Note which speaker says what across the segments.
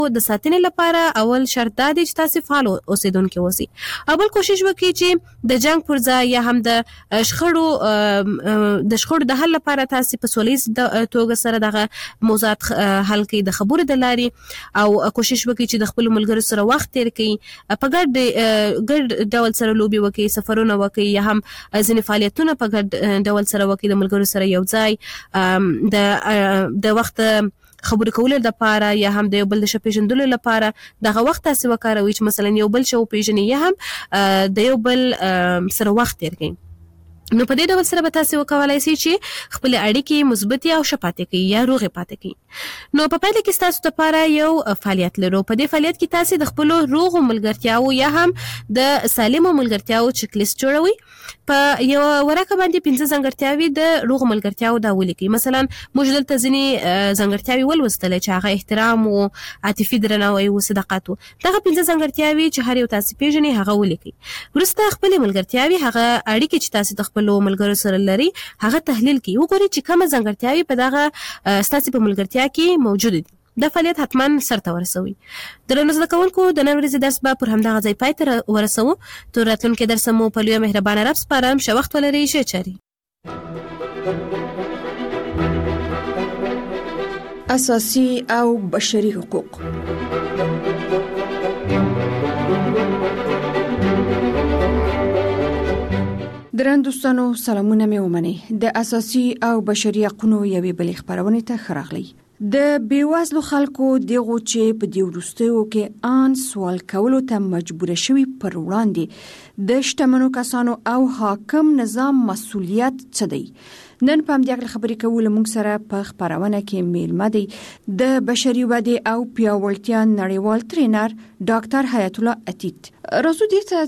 Speaker 1: د ساتنې لپاره اول شرط دا دی چې تاسو فعال اوسیدونکو اوسئ. اول کوشش وکړئ چې د جنگ پر ځای یا هم د شخړو د حل لپاره تاسو په سولیز توګه سره دغه موضوعات حل کړئ د خبرو د لارې، او کوشش وکړئ چې د خپل ملګرو سره وخت تیر کړئ، په ګډ ډول سره لوبي وکړئ، سفرونه وکړئ، یا هم ځینې فعالیتونه په ګډ ډول سره وکړئ د ملګرو سره یو ځای د وخت خبرې کولو لپاره یا هم د یو بل د شپېژندلو لپاره دغه وخت تاسو وکاروئ چې مثلا یو بل شو پیژنئ یا هم د یو بل سره وخت تیر کړئ. نو په دې ډول سره به تاسو وکولای شئ چې خپل اړیکې مثبتې او شفافې کړئ یا روغې پاتې کړئ. نو په پایله کې تاسو لپاره یو فعالیت لرو. په دې فعالیت کې تاسو د خپل روغو ملګرتیاو یا هم د سالمو ملګرتیاو چک لیست جوړوئ. په یو ورقه باندې 15 ځانګړتیاوې د روغو ملګرتیاو دا ولیکئ. مثلا موږ دلته ځینې ځانګړتیاوې ولوستلې چې هغه احترام او عاطفي درناوی او صداقت وو. دغه 15 ځانګړتیاوې چې هر یو تاسو پیژنئ هغه ولیکئ. وروسته خپل ملګرتیاوې هغه اړیکې چې تاسو د خپل ملګرو سره لري هغه تحلیل کړئ. وګورئ چې کومه ځانګړتیاوې په دغه ستاسو په ملګرتیا کې موجوده دي. دا فعالیت حتما سرته ورسوي. درنو زده کوونکو د نن ورځې درس به پر همدغه ځای پای ته ورسوو. تر راتلونکي درس مو په لوی مهربانه رب سپارم. ښه وخت ولرئ. ښه چاري.
Speaker 2: اساسي او بشري حقوق. درن دوستانو سلامونه مې ومنئ. د اساسي او بشري حقوقو یوې بلې خبرونه ته خراغلی. د بیوازلو خلکو دغه چې په دې وروستیو کې ان سوال کولو ته مجبور شوي پر وړاندې د شتمنو کسانو او حاکم نظام مسؤلیت څه دی؟ نن په همدې خبرې کول موږ سره په خبرونه کې میلمه دی د بشري ودې او پیاوړتیا نړیوال ټرینر ډاکټر حیات الله عتیق. راځو دې ته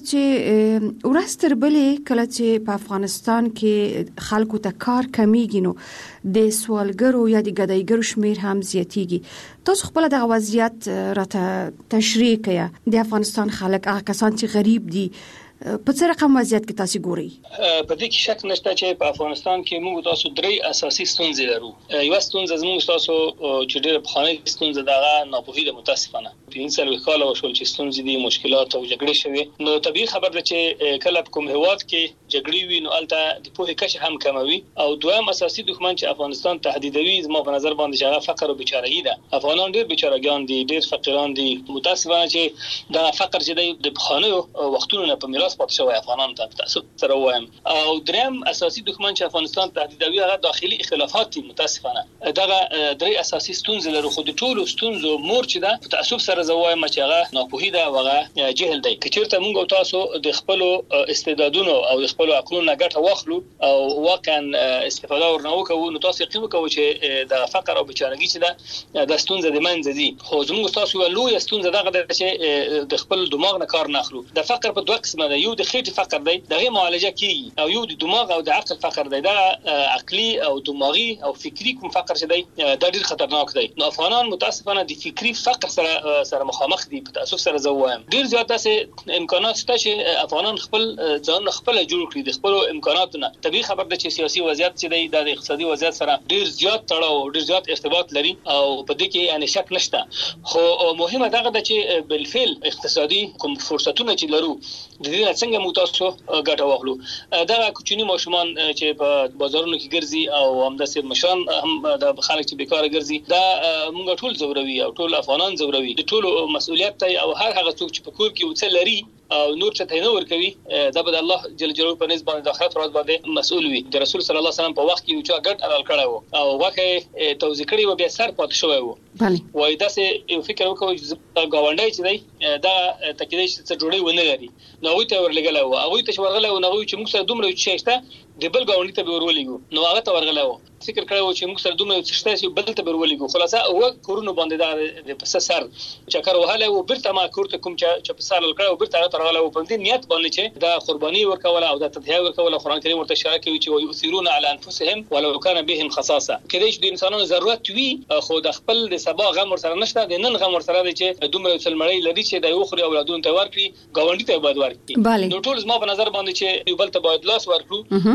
Speaker 2: چې ورستر بلې کله چې په افغانستان کې خلکو ته کار کمیږي نو د سوالګرو یا د ګدایګرو شمیر هم زیاتیږي. تاسو خپل د وضعیت راته تشریح کړئ. د افغانستان خلک هغه کسان چې غریب دي په څه رقم وضعیت کې تاسو ګورئ؟
Speaker 3: په دې کې شک نشته چې په افغانستان کې موږ تاسو درې اساسي ستونزې لرو. یو ستونزه زموږ تاسو چې ډېر بخانه ستونزه دغه ناپوهي د متاسفانه 15 کال وشول چې ستونزې دي، مشکلات او جګړې شوي. نو طبيعي خبر ده چې کله په کوم هواد کې جګړې وي نو البته د پوهې کچه هم کموي. او دویم اساسي دښمن چې افغانستان تهدیدوي زما په نظر باندې هغه فقر او بیچارهګي ده. افغانان ډېر بیچارهګان دي، ډېر فقیران دي. متاسفانه چې دا فقر چې د بخانه وختونو په میراث پاتې شوی افغانان ته تاسو سره وایم. او دریم اساسي دښمن چې افغانستان تهدیدوي هغه داخلي اختلافات دي. متاسفانه دغه درې اساسي ستونزې لرو. خو د ټولو ستونزو مور چې ده په تاسو سره زوایم چې هغه ناپوهي ده او هغه جهل دی. کچېرته موږ تاسو د خپل استعدادونو او د خپل عقلونو ګټه واخلو او واقعا استفاده ورنه وکړو نو تاسو یقین وکړو چې د فقر او بیچارهګي چې ده د ستونزې د منځ دي. خو زموږ تاسو یو لوی ستونزه دغه ده چې د خپل دماغ نه کار نه اخلو. د فقر په دوه قسمه ده. یو د خېټې فقر دی، دغه معالجه کیږي، او یو د دماغ او د عقل فقر دی. دا عقلي او دماغي او فکری کوم فقر چې دی دا ډیر خطرناک دی. نو افغانان متاسفانه د فکری فقر سره مخامخ دي. په تاسو سره زوایم ډیر زیات داسې امکانات شته چې افغانان خپل ځان خپل جوړ کړي د خپل امکاناتونو. طبيعي خبر ده چې سیاسي وضعیت چې دی د اقتصادي وضعیت سره ډیر زیات تړاو، ډیر زیات ارتباط لري او په دې کې یعنی شک نشته. خو مهمه دغه ده چې بالفعل اقتصادي کوم فرصتونه چې لرو د دې څنګه مو تاسو ګټه واخلو. دا کوچني ماشومان چې په بازارونو کې ګرځي او همداسې مشران هم د خلک چې بیکاره ګرځي دا موږ ټول زوروي او ټول افغانان زوروي. د ټولو مسؤلیت دی او هر هغه څوک چې په کور کې وڅ لري او نور چې ته نه ور کوي دا به الله جل جلاله په نسبت د آخرت ورځ باندې مسؤل وي. د رسول صلی الله علیه وسلم په وخت کې یو چا ګډ حلال کړی وو او واقع توزیع کړی و بیا سر پات شوی وو. وای دا سه یو فکر وکوي چې گاونډي چې دی دا تکیدې چې جوړي ونه لري نو وي ته ورلګلا وو هغه ته ورغلا و نو چې موږ سره دومره چې شته د بل گاونډي ته ورولېګو نو هغه ته ورغلا و فکر کړو چې موږ سره دومره چې شته بل ته ورولېګو خلاصه او کورونو باندې دا پس سر چکر وهاله و برته ما کورته کوم چې په سال کړو برته ترغلا و په دې نیت باندې چې دا قرباني ورکول او دا تضحیه ورکول قرآن کریم ورته اشاره کوي چې ويثيرون على انفسهم ولو كان بهم خصاصه کله چې د انسانانو ضرورت وي خو د خپل د سبا غم ور سره نشته د نن غم ور سره دی چې دومره څلمړی لري چې د یو خوري اولادونو ته ورکړي گاونډي ته باید ورکړي نو ټول زما په نظر باندې چې یو بل ته باید لاس ورکړو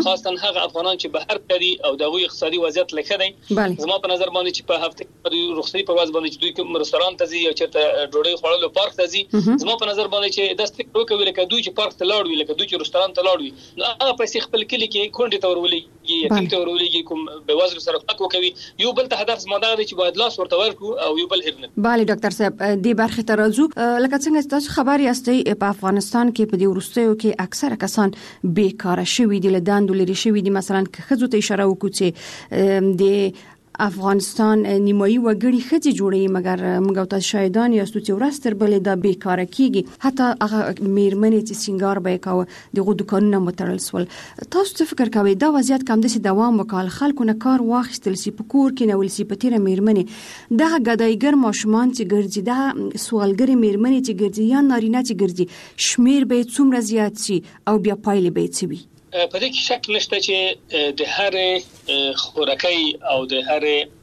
Speaker 3: خاصه هغه افغانان چې بهر کړي او دغه اقتصادي وضعیت لکه دی زما په نظر باندې چې په هفته کې رخصتي پر ورځ باندې چې دوی کوم رستوران ته ځي او چېرته ډوډۍ خوړلو پارک ته ځي زما په نظر باندې چې د ستې وکوي لکه دوی چې پارک ته لاړ وي لکه دوی چې رستوران ته لاړ وي نو هغه پیسې خپل کلی کې کونډې ته ورولېږي یتیم ته ورولېږي کوم به وزر سره فق وکوي یو بل ته هدف زما دا دی چې باید لاس ورته ورکو او یو بل هرنه
Speaker 2: bali ډاکټر صاحب دې برخه ته راځو لکه څنګه تاسو خبر یاستئ په افغانستان کې په دې وروستیو کې اکثره کسان بیکاره شوي دي له دندو لري شوي دي مثلا که ښځو ته اشاره وکړو چې د افغانستان نیمایي وګړي ښځې جوړي مګر موږ تاسو شاهدان یاستو چې ورستر بلې د بیکاره کیږي حتی هغه میرمنې چې سنگار به کاوه دغه دکانونه متړل سول تاسو څه فکر کوئ دا وضعیت کوم د دوام وکړ خلکو نه کار واخیستل سی په کور کې نو سی په تیر میرمنې دغه غدایګر ماشومان چې ګرځي دا سوالګری میرمنې چې ګرځي یا نارینه چې ګرځي شمیر به څومره زیات شي او بیا پایلې به څه وي
Speaker 3: په دې کې شک نشته چې د هر خوراکي او د هر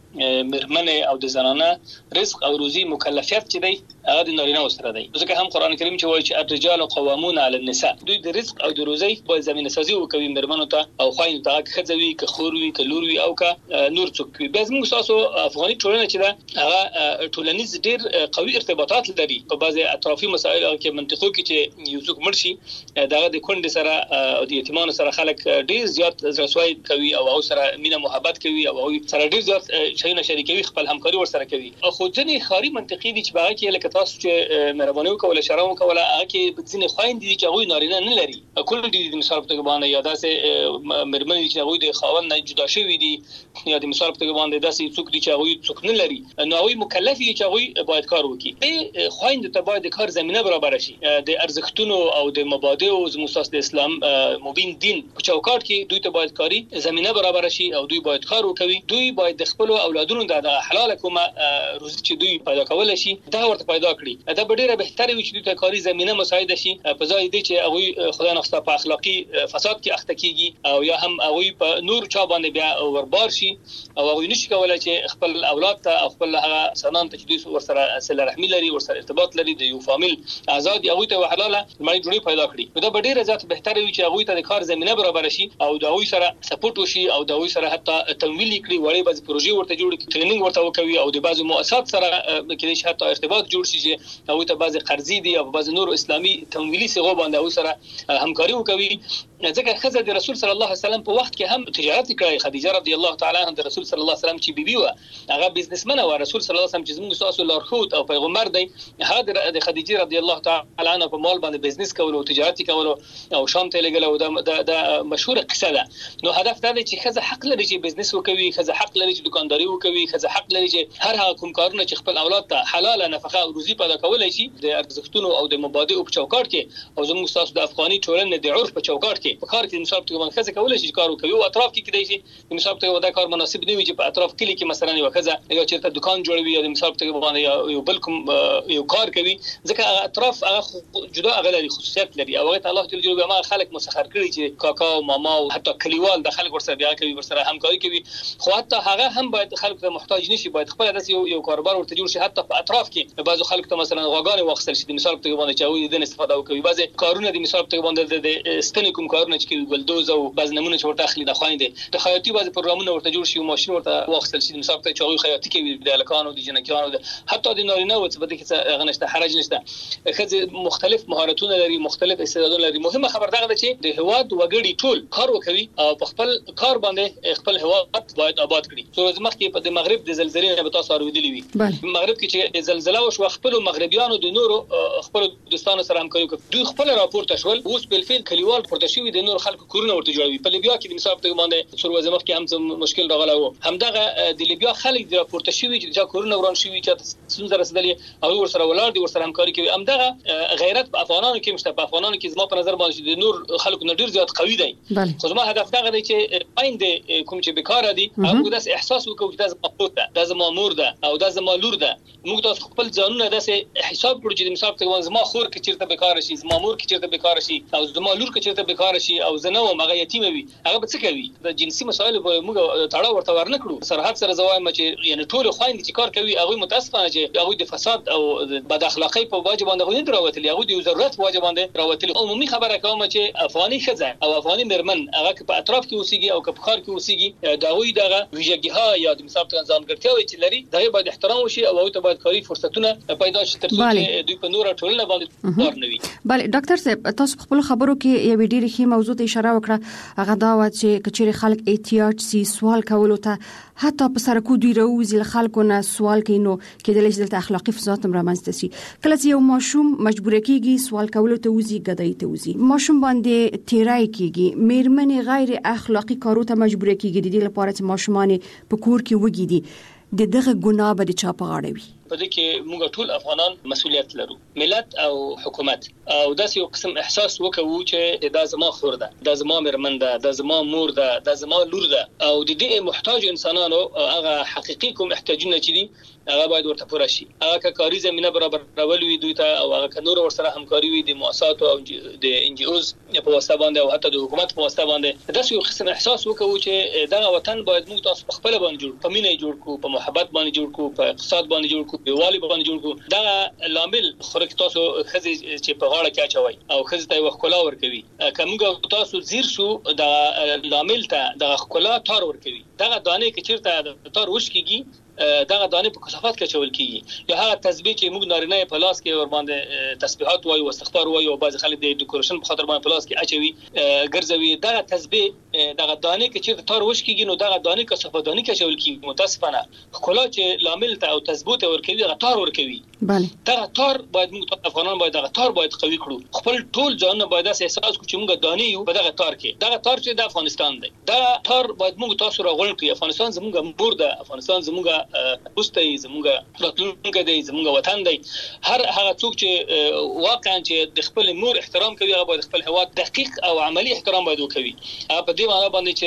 Speaker 3: مرمنه او د زنانه رزق او روزي مکلفیت چې دی هغه د نارینه سره دی ځکه هم قران کریم چې وایي چې الرجال قوامون علی النساء دوی د رزق او د روزي په زمينه سازي وکوي مرمنو ته او خوین ته خځوي که خوروي که لوروي او که نور څوک وي بس موږ تاسو افغاني ټولنه چې دا هغه ټولنیز ډیر قوي ارتباطات لري په بعضي اطرافي مسایل او کې منطقو کې چې یو څوک مرشي دغه د کونډې سره او د یتیمانو سره خلک ډیر زیات رسوای کوي او سره مینه محبت کوي او سره ډیر زیات شایونه شریکوي خپل همکاري ور سره کوي او خو ځنې خاري منطقي دي چې باغ کې لکه تاسو چې مهرباني وکوله شرم وکوله هغه کې ځنې خويند دي چې هغه نارینه نه لري کله دي د مثال په باندې یا داسې مرمن دي چې هغه د خاوند نه جدا شوی دي یا د مثال په باندې داسې څوک دي چې هغه څوک نه لري نو هغه مکلف دي چې هغه باید کار وکړي خويند ته باید کار زمينه برابر شي د ارزښتونو او د مبادئ او زموږ د اسلام مبین دین په چوکاټ کې دوی ته باید کاری زمينه برابر شي او دوی باید کار وکوي دوی باید د خپل اولادونو د حلال کومه روزي چې دوی پیدا کول شي دا ورته پیدا کړي دا ډیره بهتره وي چې دوی ته کاری زمينه مساعده شي په ځای دي چې هغه خدای نخسته په اخلاقی فساد کې اخته کیږي او یا هم هغه په نور چا باندې بیا وربار شي او هغه نشي کولای چې خپل اولاد ته او خپل هغه سنان ته چې دوی ورسره صله رحمی لري ورسره ارتباط لري د یو فامیل آزاد هغه ته حلاله مړی جوړي پیدا کړي دا ډیره ذات بهتره وي چې هغه ته د کار زمينه برابر شي او دا هغه سره سپورټ وشي او دا هغه سره حتی تمویل کړي وړي بعض پروژې ورته جوړ کړي ټریننګ ورته وکوي او د بعضو مؤسسات سره کې چې حتی ارتباط جوړ شي چې هغه ته بعض قرضې دي او بعض نور اسلامي تمویلي صيغو باندې هغه سره همکاري وکوي ځکه خزه د رسول صلی الله علیه وسلم په وخت کې هم تجارت کړی خدیجه رضی الله تعالی عنها د رسول صلی الله علیه وسلم چې بیبي و هغه بزنسمن او رسول صلی الله علیه وسلم چې موږ تاسو لارښود او پیغمبر دی هغه د خدیجه رضی الله تعالی عنها په مال باندې بزنس کول او تجارت کول او شام ته لګل او د مشهور قصه ده نو هدف دا دی چې خزه حق لري چې بزنس وکوي خزه حق لري چې دکانداري وکوي خزه حق لري چې هر هغه کوم کارونه چې خپل اولاد ته حلاله نفقه او روزي پیدا کولای شي د ارزښتونو او د مبادئ په چوکاټ کې او زموږ تاسو د افغاني ټولنې د عرف په چوکاټ کې په کار کې مثال ته باندې خزه کولای شي کار وکوي او اطراف کې کېدای شي مثال ته ودا کار مناسب نه وي چې په اطراف کې کې مثلا یو خزه یا چیرته دکان جوړوي یا مثال ته باندې یو بل کوم یو کار کوي ځکه اطراف هغه جدا غلري خصوصیت لري او الله تعالی جل ما خلق مسخر کړي چې کاکا او ماما او حتی کلیوال د خلک ورسره بیا کوي ورسره همکاري کوي خو حتی هغه هم باید خلک ته محتاج نشي باید خپل داس یو کاروبار ورته جوړ شي حتی په اطراف کې بعضو خلک ته مثلا غواګانې واخصل شي مثال ته باندې چاوي د استفاده کوي بعضي کارونه د مثال ته باندې د ستنې کوم کارونه چې کوي ګلدوز او بعض نمونه چې ورته اخلي د خويندې د خیاطي بعض پروګرامونه ورته جوړ شي او ماشين ورته واخصل شي مثال ته چاوي خیاطي کوي د الکانو د جنکانو حتی د نارینه او څه بده کې غنښت حرج نشته خځه مختلف مهارتونه لري مختلف استعدادونه لري مهمه خبر دا ده چې د هواد وګړي ټول کار وکوي او په خپل کار باندې خپل هواد باید آباد کړي څو ځمخ کې په د مغرب د زلزلې نه به تاسو اوریدلی وي مغرب کې چې زلزلہ وشو خپل مغربيانو د نورو خپل دوستانو سره همکاري کوي دوی خپل راپورټ شول اوس په فعل کلیوال پورته شوی د نور خلکو کورونه ورته جوړوي په لیبیا کې د مثال په باندې څو ځمخ کې هم مشکل راغلی وو همدغه د لیبیا خلک د راپورټ شوی چې دا کورونه وران شوی چې څنګه رسیدلی او ورسره ولار دي ورسره همکاري کوي همدغه غیرت په افغانانو کې مشته په افغانانو کې زما په نظر باندې د نور خلکو نه ډیر زیات قوي دي خو زما هدف دا دی چې آینده کوم چې بیکاره دي هغه داس احساس وکړي چې دا زما مور ده او دا زما لور ده موږ تاسو خپل ځانونه مونږ داسې حساب کړو چې مثال ته زما خور کې چیرته بیکار شي، زما مور کې چیرته بیکار شي، او زما لور کې چیرته بیکار شي، او زنه او مغه یتیم وي، هغه به څه کوي؟ د جنسي مسایل به موږ تړاو ورته ورنکړو. سرحد سره زوایم چې یعنی ټول خويند چې کار کوي هغه متاسفانه چې هغه د فساد او بد اخلاقی په وجه باندې غوډه راوتلی، هغه د ضرورت په وجه باندې راوتلی. عمومي خبره کوم چې افغاني ښځه او افغاني مرمن هغه په اطراف کې اوسېږي او په ښار کې اوسېږي، دا وی دغه ویژګیها یا د مثال ته ځانګړتیاوې چې لري دغه باید احترام وشي او ته باید کاري فرصتونه پیدا شي ترڅو چې دوی په نور ټولنه باندې کار نه وي.
Speaker 2: بله ډاکټر صاحب، تاسو خپل خبرو کې یو ډېر ښه موضوع ته اشاره وکړه، هغه دا و چې کچېرې خلک احتیاج سي سوال کولو ته، حتی په سرکو دوی راوځي له خلکو نه سوال کوي، نو کېدلی شي دلته اخلاقي فساد هم رامنځته شي. کله چې یو ماشوم مجبور کېږي سوال کولو ته وځي، ګدای ته وځي، ماشوم باندې تیرای کېږي، میرمنې غیر اخلاقی کارو ته مجبور کېږي، د دې لپاره چې ماشومان په کور کې وګیدي، دغه ګناه به د چا په غاړه وي؟
Speaker 3: په دې کې موږ ټول افغانان مسؤلیت لرو، ملت او حکومت، او داسې یو قسم احساس وکړو چې دا زما خور ده، دا زما مرمن ده، دا زما مور ده، دا زما لور ده، او د دې محتاج انسانانو هغه حقيقي کوم احتیاجونه چې دي هغه باید ورته پوره شي. هغه کاري زمينه برابرول وي دوی ته، او هغه نور ورسره همکاري وي د مؤسسات او د ان جي اوز په واسطه باندې او حتی د حکومت په واسطه باندې. داسې یو قسم احساس وکړو چې دا وطن باید موږ تاسو خپل باندې جوړ، په مینه جوړ کو، په محبت باندې جوړ کو، په اقتصاد باندې جوړ کو، په والي باندې جوړ کو. دا لامل خورک تاسو خزي چې په غاړه کې اچوي او خزي ته وښکلا ورکوي، کومګه تاسو زیر شو دا لامل ته د خکلا تار ورکوي. دا دانه کې چیرته تار وش کیږي، دغه دانه په کثافات کې چول کیږي، یا هغه تسبیح چې موږ نارینه په لاس کې ور باندې تسبیحات وایو او استغفار وایو، او بعض خلک د ډیکوریشن په خاطر باندې په لاس کې اچوي ګرځوي. دغه تسبیح دغه دانه کې چې تار وش کیږي، نو دغه دانه کثافات دانه کې چول کیږي. متاسفانه خلا چې لامل ته او تثبوت ورکوي، دغه تار ورکوي.
Speaker 2: بله
Speaker 3: دغه تار باید موږ افغانان باید دغه تار باید قوي کړو، خپل ټول ځان باید احساس کړو چې موږ دانه یو په دغه تار کې. دغه تار چې د افغانستان دی، دا تار باید موږ تاسو راغون کړو. افغانستان زموږ مور ده، افغانستان زموږ پوسټ زموږ راتلونکي دی، زموږ وطن دی. هر هغه څوک چې واقعا چې د خپل مور احترام کوي، هغه باید خپل هیواد دقیق او عملی احترام باید وکوي. په دې معنی باندې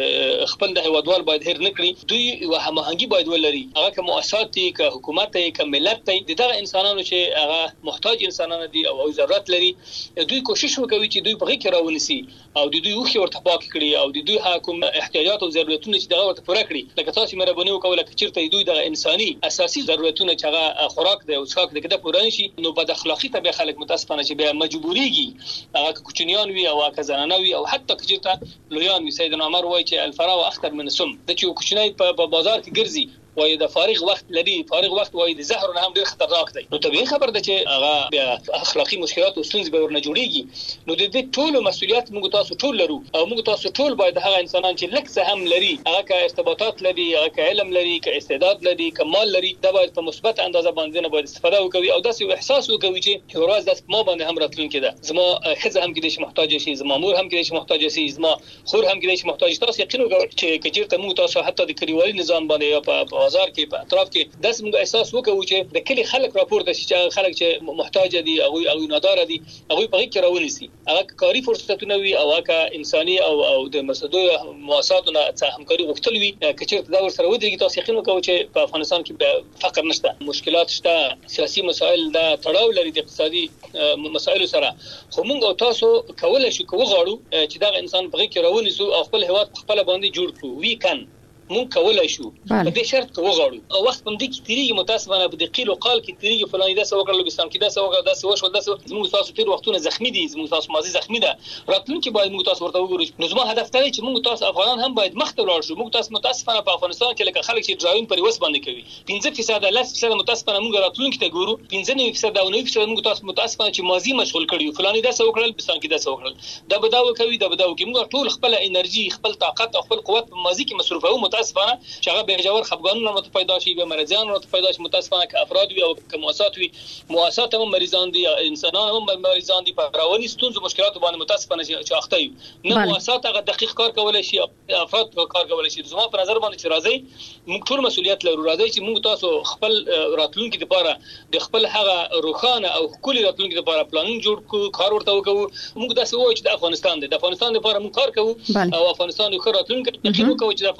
Speaker 3: چې خپل د هیوادوال باید هیر نه کړي، دوی هماهنګي باید ولري، هغه که مؤسسات دي، که حکومت دي، که ملت دي، دغه انسانانو چې هغه محتاج انسانان دي او ضرورت لري، دوی کوشش وکوي چې دوی په غیږ راونسي او د دوی وخت ورته پاک کړي او د دوی حکوم احتیاجات او ضرورتونه چې دغه ورته پوره کړي. لکه تاسو مهرباني وکوله چې چیرته دوی دغه انساني اساسي ضرورتونه چې هغه خوراک دی او څښاک دی کده پوره نشي، نو بد اخلاقی ته به خلک متاسفانه چې به مجبوريږي، هغه کوچنیان وي او هغه زنانه وي او حتی چې لویان وي. سیدنا عمر وایي چې الفراغ اخطر من السم، د چې کوچنی په بازار کې ګرځي وای د فارغ وخت لري، فارغ وخت وای د زهر نه هم ډیر خطرناک دی. نو طبيعي خبر ده چې هغه بیا اخلاقی مشکلات او ستونزې به ورنه جوړيږي. نو د دې ټول مسؤلیت موږ تاسو ټول لرو، او موږ تاسو ټول باید هغه انسانان چې لک څه هم لري، هغه که ارتباطات لري، هغه که علم لري، که استعداد لري، که مال لري، دا باید په مثبت اندازه باندې نه باید استفاده وکړي او داسې احساس وکړي چې یو ورځ داس ما باندې هم راتلونکي ده، زما خزه هم کېدای شي محتاج شي، زما مور هم کېدای شي محتاج شي، زما خور هم کېدای شي محتاج. تاسو یقین وکړئ چې کچېرته موږ تاسو حتی د کلیوالي نظام باندې یا په بازار کې په کې داس موږ احساس وکړو چې د کلی خلک راپورته شي چې خلک چې محتاج دي او نادار دي، هغه په کې راونیسي، هغه کاری فرصتونه وي او هغه انساني او د مسدو مؤسساتونو څخه همکاري غوښتل وي. کچېرته دا ورسره ودرېږي، تاسو یقین وکړو چې په افغانستان کې فقر نشته، مشکلات شته، سیاسي مسایل دا تړاو لري د اقتصادي مسایلو سره، خو موږ تاسو کولای شو وغواړو چې دا انسان په کې راونیسو او خپل هیواد خپل باندې جوړ کړو. وی کان مونږ کولای شو په دې شرط کې وغواړو، او وخت په دې کې تیریږي متاسفانه په دې قیل او قال کې تیریږي، فلاني دا څه وکړل، لوبستان کې دا څه وکړل، دا څه وشو، دا څه زموږ تاسو تیر وختونه زخمی دي، زموږ تاسو ماضي زخمی ده، راتلونکي باید موږ تاسو ورته وګورو. نو زما هدف دی چې موږ تاسو افغانان هم باید مخ ته ولاړ شو. موږ تاسو متاسفانه په افغانستان کې لکه خلک چې ډراون پر وس باندې کوي 5% 10% متاسفانه موږ راتلونکي ته ګورو، 15% او 9% موږ تاسو متاسفانه چې ماضي مشغول کړیو، فلاني دا څه وکړل، لوبستان کې دا څه وکړل، دا بداو کوي، دا بداو کوي. موږ ټول خپل انرژي، خپل طاقت او خپل قوت په ماضي کې مصرفوو، متاسفانه چې هغه به خفګانونه مت پیدا شي، به مرضیان مت پیدا شي. متاسفانه که افراد وي او که مؤسسات وي، مؤسسات هم مریضان دي، انسانان هم مریضان دي، په رواني ستونزو مشکلات باندې متاسفانه چې اخته وي. نه مؤسسات هغه دقیق کار کولای شي، افراد کار کولای شي. زما په نظر باندې چې راځي موږ ټول مسؤلیت لرو، راځي چې موږ تاسو خپل راتلونکي لپاره د خپل هغه روخانه او خولي راتلونکي لپاره پلان جوړ کړو، کار ورته وکړو. موږ داسې وایو چې د افغانستان لپاره موږ کار کوو او افغانستان یو راتلونکي یقین وکړو چې د افغانستان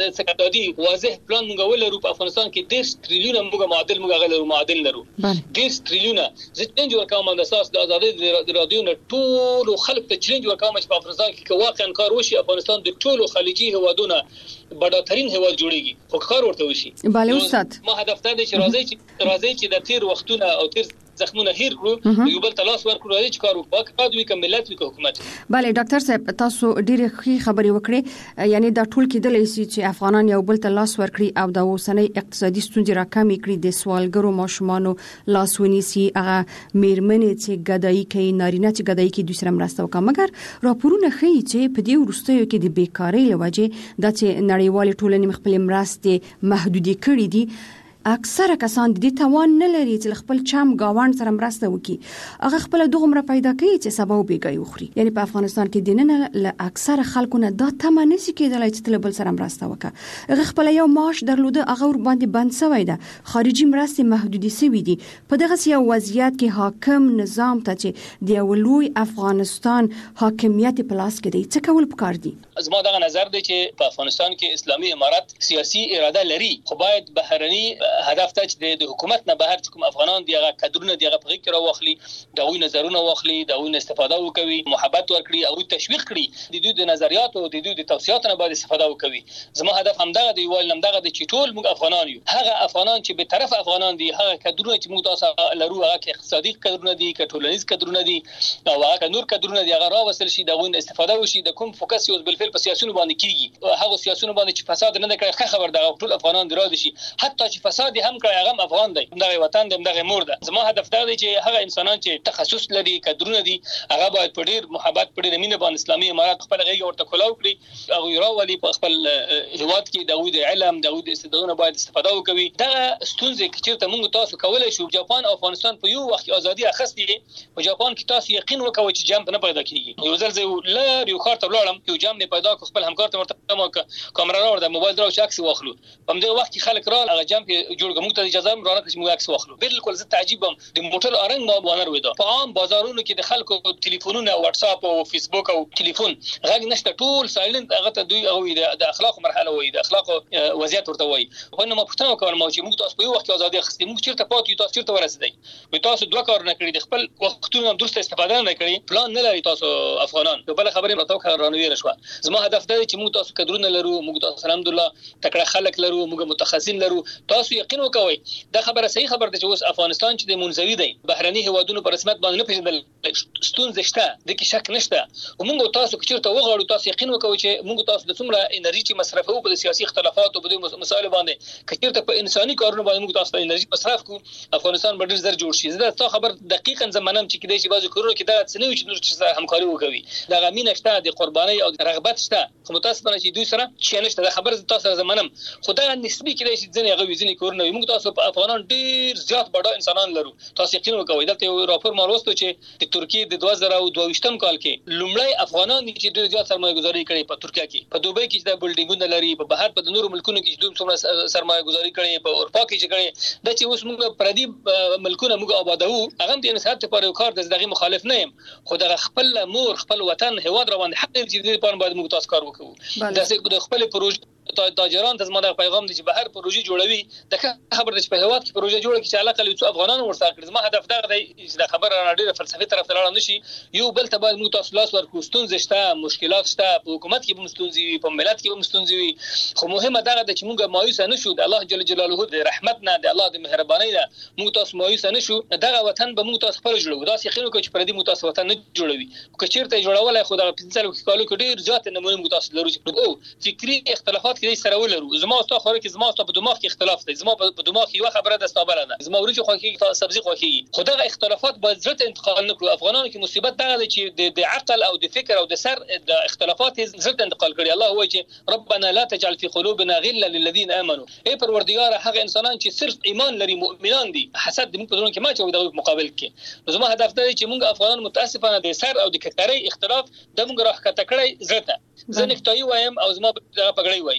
Speaker 3: د سکتادي واضح پلان موږ ولرو په افغانستان کې 10 تریلیون موږ معادل لرو 10 تریلیون زه چیلنج ورکوم د اساس د ازادي رادیو نه ټول خلک ته چیلنج ورکوم چې په افغانستان کې واقعا کار وشي افغانستان د ټولو خلیجي هوادونو بډاترین هواد جوړیږي خو کار ورته وشي
Speaker 2: bale استاد
Speaker 3: ما هدف ته چې راځي چې د تیر وختونه او تیر زخمونه هیر کړو یو بل تلاش ورکړو چې کار وکړو دوی کوم ملت وکړو حکومت
Speaker 2: bale ډاکټر صاحب تاسو ډیره ښه خبرې وکړې یعنی دا ټول کېدلی شي چې افغانان یو بل تلاش ورکړي او د اوسنۍ اقتصادي ستونزې راکمې کړي د سوالګرو ماشومانو لاس ونیسي هغه میرمنې چې ګدایي کوي نارینه چې ګدایي کوي دوی سره مرسته وکړي مګر راپورونه ښیي چې په دې وروستیو کې د بیکارۍ لوجه د نړیوال ټولنې خپل مرستې محدودې کړې دي اکثره کسان د دې توان نه لري چې خپل چم گاوند سره مرسته وکړي هغه خپل دغه پیدا کوي چې سبا وبېږي وخوري یعنی په افغانستان کې دینه له اکثره خلکو نه دا تمه نشي کېدلای چې تل بل سره مرسته وکړي هغه خپل یو معاش درلوده هغه ور باندې بند شوی ده خارجي مرستې محدودې شوی دي په دغه یو وضعیت کې حاکم نظام ته چې د ولوی افغانستان حاکمیت په لاس کې دی څه کول پکار دي
Speaker 3: زما دغه نظر دی چې په افغانستان کې اسلامي امارت سیاسي اراده لري خو باید بهرني هدف ته چې د حکومت نه بهر کوم افغانان دی هغه کډرونه دی هغه په کې راوخلي دغه نظرونه واخلي دغه استفاده وکوي محبت ورکړي او تشویق کړي د دوی د نظریات او د دوی د توصيات نه باید استفاده وکوي زما هدف همدغه دی ول همدغه د چټول موږ افغانان یو هغه افغانان چې به طرف افغانان دي هغه کډرونه چې موږ تاسو لرو هغه اقتصادي کډرونه دي کټولنیز کډرونه دي او هغه نور کډرونه دي هغه راوصل شي دغه استفاده وشي د کوم فوکس یو بل فعل په سیاسيونو باندې کیږي هغه سیاسيونو باندې چې فساد نه کوي خبر دا ټول افغانان دی راځي حتی چې فساد هم کوي هغه افغان دی دغه وطن دی دغه مور ده زما هدف دا دی چې هغه انسانان چې تخصص لري کډرونه دي هغه باید په ډیر محبت په ډیر مینه باندې اسلامي امارات خپل غیږ ورته کولاو کړی او یراولي په خپل هواد کې د علم د استعدادونو باید استفاده وکوي دغه ستونزې چې موږ تاسو کولای شو جاپان او افغانستان په یو وخت ازادي اخستې په جاپان کې تاسو یقین وکوي چې جام نه پیدا کیږي یو ځل زه لار یو خاطر ولاړم یو جام نه پیدا کو خپل همکار ته ورته کیمرا راوړم موبایل درو چې عکس واخلو په دې وخت کې خلک را هغه جام کې جوړ کوم ته اجازه رانه چې موږ عکس واخلو بالکل زه تعجبم د موټر ارنګ ما بانر وېدا په عام بازارونو کې د خلکو ټلیفونونه واتس اپ او فیسبوک او ټلیفون غږ نشته ټول سایلنت هغه ته دوی او د اخلاق مرحله وې د اخلاق وضعیت ورته وې په نو ما پښتنه کوم چې موږ تاسو په یو وخت ازادي اخستې موږ چیرته پاتې تاسو چیرته ورسېدای وې تاسو دوه کار نه کړی د خپل وختونو درسته استفاده نه کړی پلان نه لري تاسو افغانان په بل خبرې متو کارانوي رشوه زما هدف دی چې موږ تاسو کډرونه لرو موږ تاسو الحمدلله تکړه خلک لرو موږ متخصصین لرو تاسو یقین وکوي دا خبره صحیح خبر ده چې اوس افغانستان چې د منځوي دی بهرني هوادونو په رسمیت باندې نه پیژندل ستونزې شته د کې شک نشته او موږ تاسو چیرته وغواړو تاسو یقین وکوي چې موږ تاسو د څومره انرژي چې مصرفو په سیاسي اختلافات او په مسایلو باندې چیرته په انساني کارونو باندې موږ تاسو انرژي مصرف کو افغانستان به ډیر زر جوړ شي زه تاسو خبر دقیقاً زمانم چې کېدای شي بعضو کورونو کې دا څنګه چې نور چې همکاري وکوي دا غمینه شته د قرباني او رغبت شته خو متاسفانه چې دوی سره چې نشته دا خبر تاسو زمانم خدای نسبی کېدای شي ځنې غوي ځنې کورونه موږ تاسو په افغانان ډیر زیات بڑا انسانان لرو تاسو یقین وکوي دلته یو راپور مالوستو چې د ترکیه د 2022م کال کې لومړی افغانان چې ډیر زیات سرمایه گذاري کړې په ترکیه کې په دوبۍ کې د بلډینګونو لري په بهر په نورو ملکونو کې دوی څومره سرمایه گذاري کړې په اروپا کې چې کړې د چې اوس موږ پردي ملکونه موږ آبادو هغه د انسان ته پر یو کار دغه مخالف نه يم خو د خپل مور خپل وطن هواد روان حق دې چې په باندې موږ تاسو کار وکړو د خپل پروژه تاجران ته زموږ پیغام دی چې بهر پروژې جوړوي د خبر د هواد کې پروژه جوړه چې علاقه لري افغانان ورسره کړي زما هدف دا دی چې د خبر را ډیره فلسفي طرف ته لاړ نشي یو بل ته باید موږ تاسو لاس ورکو ستونزې شته مشکلات شته په حکومت کې به ستونزې په ملت کې به ستونزې خو مهمه دا ده چې موږ مایوس نه شو د الله جل جلاله د رحمت نه د الله د مهرباني نه موږ تاسو مایوس نه شو دغه وطن به موږ تاسو خپل جوړو دا یقین کوي چې پردي موږ تاسو وطن نه جوړوي که چیرته جوړولای خو د 15 کالو کې ډیر زیات نمونه موږ تاسو لرو چې او فکری اختلافات کې سره ولرو زما او تاسو خو کې زما او په دماغ کې اختلاف دی زما په دماغ کې یو خبره ده ستابره ده زما ورچ خو کې سبزي خو کې خدای اختلافات باید زړه انتقال نکړو افغانانو کې مصیبت دا ده چې د عقل او د فکر او د سر د اختلافات زړه انتقال کړي الله وایي چې ربنا لا تجعل في قلوبنا غلا للذين امنوا ای پروردگار هغه انسانان چې صرف ایمان لري مؤمنان دي حسد د موږ په ځون کې ما چې د مقابل کې زما هدف دا دی چې موږ افغانان متاسفانه د سر او د کتري اختلاف د موږ راخته کړی زړه زه نکتای وایم او زما په پګړی وای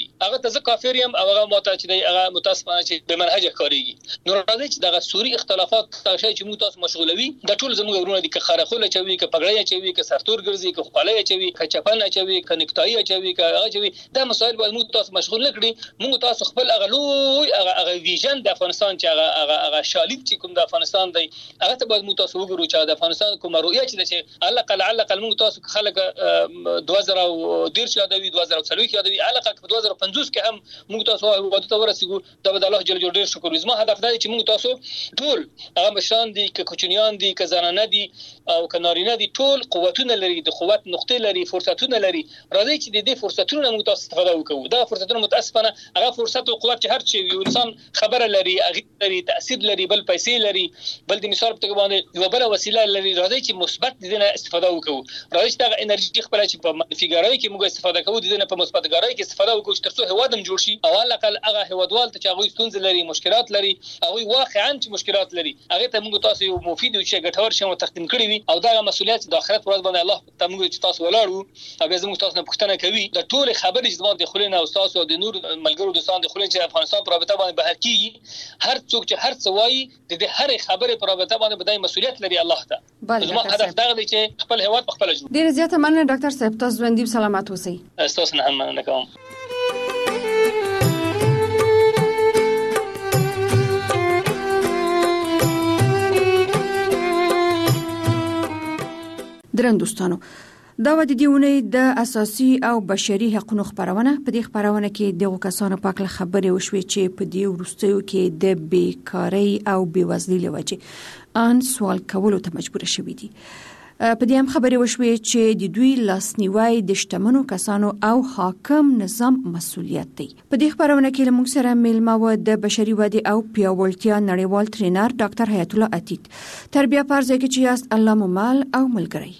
Speaker 3: کوي هغه ته ځکه کافر یم او هغه ماته چې دی هغه متاسفانه چې به منهج کاریږي. نو راځي چې دغه سوري اختلافات تاسو چې موږ تاسو مشغولوي د ټول زموږ ورونه دي که خرخوله چوي که پګړی چوي که سرتور ګرځي که خپلای چوي که چپن چوي که نکتای چوي که هغه چوي دا مسائل باید موږ تاسو مشغول نکړي. موږ تاسو خپل هغه لوی هغه ویژن د افغانستان چې هغه شالید چې کوم د افغانستان دی هغه ته باید موږ تاسو وګورو چې د افغانستان کوم رؤیه چې علقه موږ تاسو خلک 2013 یادوي 2040 یادوي علقه 2050 کې هم موږ تاسو وادي ته ورسېږو دا به الله جل جلاله ډیر شکر زما هدف دا چې موږ تاسو ټول هغه مشران دي که کوچنیان دي که زنانه دي او که نارینه دي ټول قوتونه لري د قوت نقطې لري فرصتونه لري راځي چې د دې فرصتونو موږ تاسو استفاده وکړو. دا فرصتونه متاسفانه هغه فرصت او قوت چې هر چی یو انسان خبره لري هغه لري تاثیر لري بل پیسې لري بل د مثال په توګه باندې یو بل وسیله لري راځي چې مثبت دي نه استفاده وکړو. راځي چې دا انرژي خپل چې په منفیګرای کې موږ استفاده کوو د نه په مثبتګرای کې استفاده وکړو چې ترڅو هوادم جوړ شي او الاقل هغه هوادوال ته چې هغه ستونزې لري مشکلات لري هغه واقعا چې مشکلات لري هغه ته موږ تاسو یو مفید او چې ګټور شوم تقدیم کړی وي او دا مسؤلیت د آخرت ورځ باندې الله ته موږ چې تاسو ولاړو او به زموږ تاسو نه پوښتنه کوي د ټول خبرې چې زموږ د خلینو او تاسو د نور ملګرو دوستان د خلینو چې افغانستان پر رابطه باندې بهر کیږي هر څوک چې هر څه وایي د هر خبرې پر رابطه باندې بدای مسؤلیت لري الله ته. زموږ هدف دا دی چې خپل هیواد په خپل جوړ.
Speaker 2: ډیر زیاته مننه ډاکټر صاحب تاسو ژوندۍ سلامات اوسئ.
Speaker 3: تاسو نه هم مننه کوم.
Speaker 2: درن دوستانو دا و د دیونې د اساسي او بشري حقوقو خبرونه په دې خبرونه کې دغه کسانو په اړه خبرې وشوي چې په دې ورستیو کې د بیکاری او بیوزلۍ لوجه ان سوال کولو ته مجبور شوي دي. په دې هم خبرې وشوي چې د دوی لاسنیوي د شتمنو کسانو او حاکم نظام مسؤلیت دی. په دې خبرونه کې موږ سره میلمه و د بشري ودې او پیاوړتیا نړیوال ټرینر ډاکټر حیات الله عتیق. تربیه پرځای کې چې یاست الله مو مال او ملګری.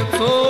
Speaker 4: څو